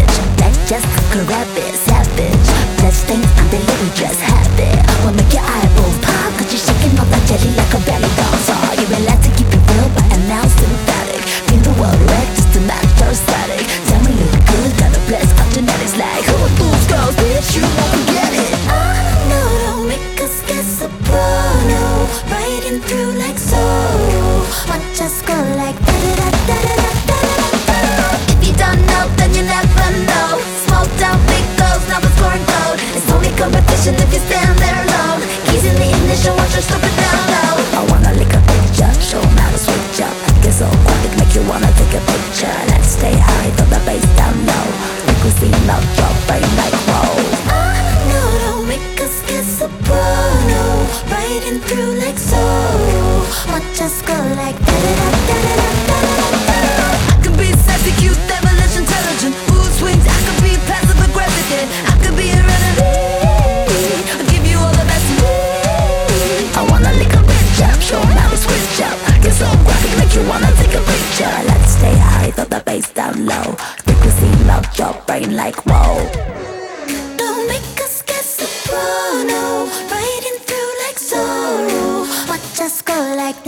That's just grab it, savage. Let's think until you just have it. Will make your eyeballs pop, cause you're shaking all that jelly like a belly dancer. You will like to keep it real, but I'm now sympathetic. Feel the world wreck just to match your static. Tell me look good, got a bless of genetics. Like who are those girls, bitch, you won't get it. No, don't make us get soprano, riding through like so. Watch us go like da-da-da-da-da-da-da-da. If you don't know, then you never know. Smoked out big goals, now we're scoring gold. It's only competition if you stand there alone. Keys in the ignition, watch her stop it down low. I wanna lick a picture, show 'em how to switch up. Get so quick, make you wanna take a picture. Let's stay high, throw the bass down low. Make we see love drop, brain like whoa. No, don't make us get soprano, riding through like so. Watch us go like da-da-da-da-da-da-da-da. I could be sassy, cute, devilish, intelligent. Mood swings, I could be passive aggressive. I could be a remedy. I'll give you all the best of me. I wanna lick a bitch up, show 'em how to switch up. Get so graphic, make you wanna take a picture. Let's stay high, throw the bass down low. Think we see love drop, brain like whoa. Don't make us get soprano, riding through like sorrow. Watch us go like